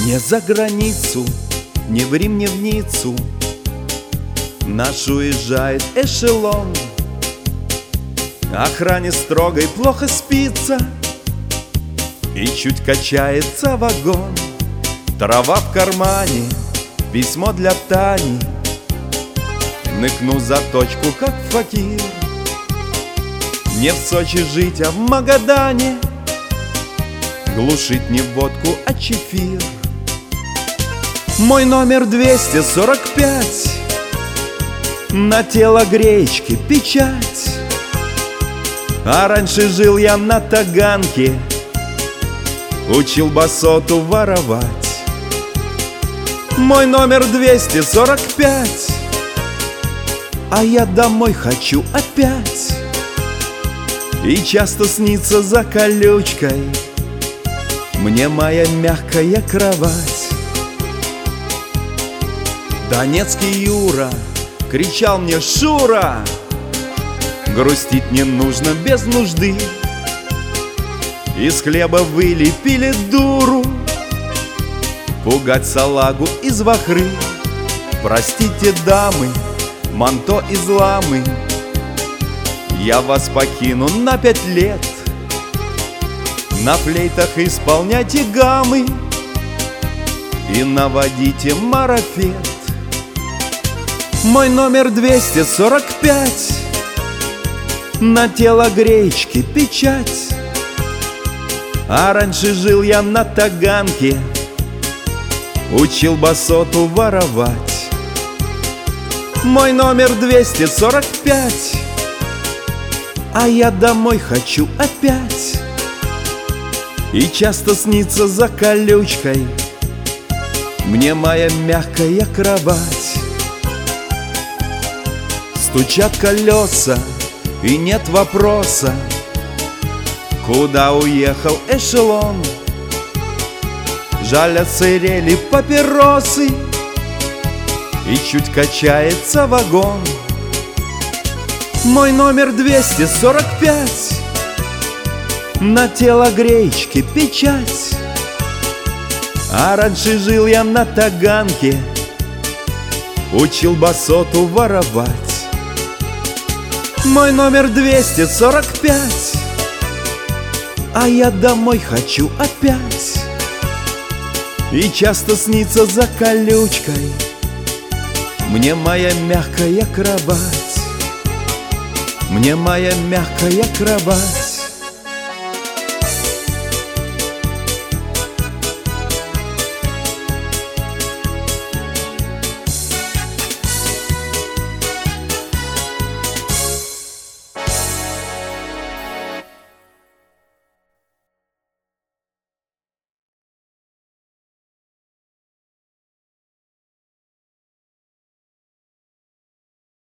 Не за границу, не в Рим, не в Ниццу наш уезжает эшелон. Охране строгой плохо спится, и чуть качается вагон. Трава в кармане, письмо для Тани. Ныкну за точку, как факир. Не в Сочи жить, а в Магадане. Глушить не водку, а чефир. Мой номер 245. На тело гречки печать. А раньше жил я на Таганке, учил басоту воровать. Мой номер 245. А я домой хочу опять. И часто снится за колючкой мне моя мягкая кровать. Донецкий Юра кричал мне: Шура, грустить не нужно без нужды. Из хлеба вылепили дуру, пугать салагу из вахры. Простите, дамы, манто из ламы, я вас покину на 5 лет. На флейтах исполняйте гаммы и наводите марафет. Мой номер 245. На тело гречки печать. А раньше жил я на Таганке, учил басоту воровать. Мой номер 245. А я домой хочу опять. И часто снится за колючкой мне моя мягкая кровать. Стучат колеса, и нет вопроса, куда уехал эшелон. Жалят цирели папиросы, и чуть качается вагон. Мой номер 245. На тело гречки печать. А раньше жил я на Таганке, учил басоту воровать. Мой номер 245. А я домой хочу опять. И часто снится за колючкой мне моя мягкая кровать. Мне моя мягкая кровать.